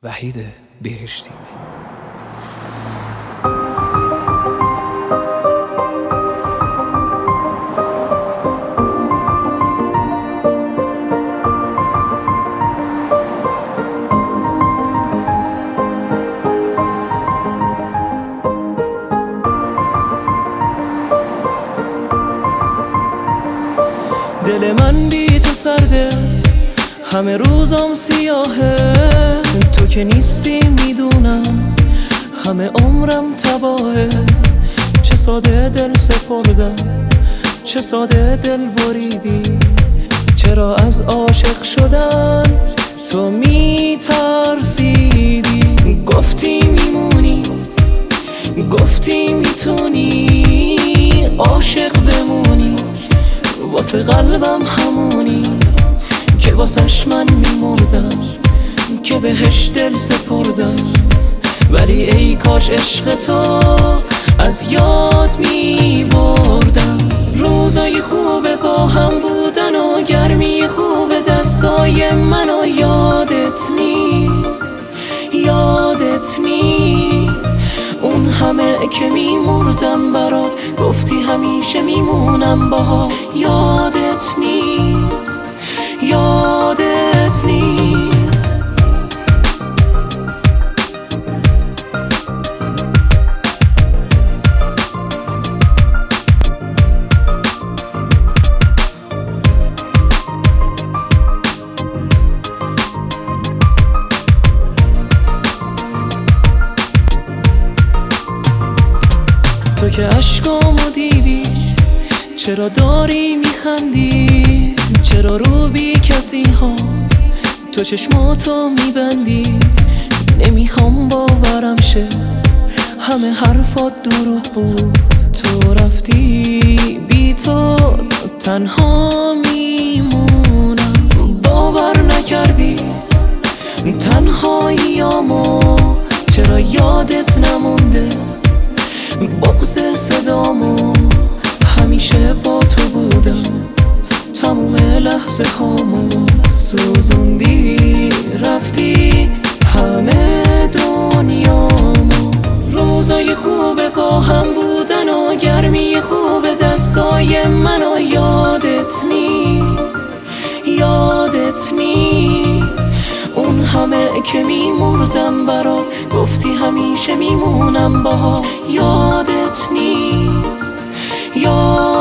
وحید بهشتی. دل من بی تو سرده، همه روزم سیاهه. تو که نیستی میدونم، همه عمرم تباهه. چه ساده دل سپردم، چه ساده دل بریدی. چرا از عاشق شدن تو میترسیدی؟ گفتی میمونی، گفتی میتونی عاشق بمونی. واسه قلبم همونی که واسش من میمردم، که بهش دل سپردم. ولی ای کاش عشق تو از یاد میبردم. روزای خوب با هم بودن و گرمی خوب دستای منو یادت نیست، یادت نیست. اون همه که میمردم برات، گفتی همیشه میمونم باها. یادت نیست، یادت نیست. تو که عشقامو دیدی، چرا داری میخندی؟ چرا رو بی کسی ها تو چشماتو میبندی؟ نمیخوام باورم شه، همه حرفات دروغ بود. تو رفتی، بی تو تنها میمونم. باور نکردی تنهاییامو، چرا یادت نمونده؟ بغض صدامو همیشه با تو بودم. تموم لحظه هامو سوزوندی، رفتی همه دنیامو. روزای خوب با هم بودن و گرمی خوب دستای منو یادت نیست، یادت نیست. اون همه که میمردم برات، گفتی همیشه میمونم باها. یادت نیست، یادت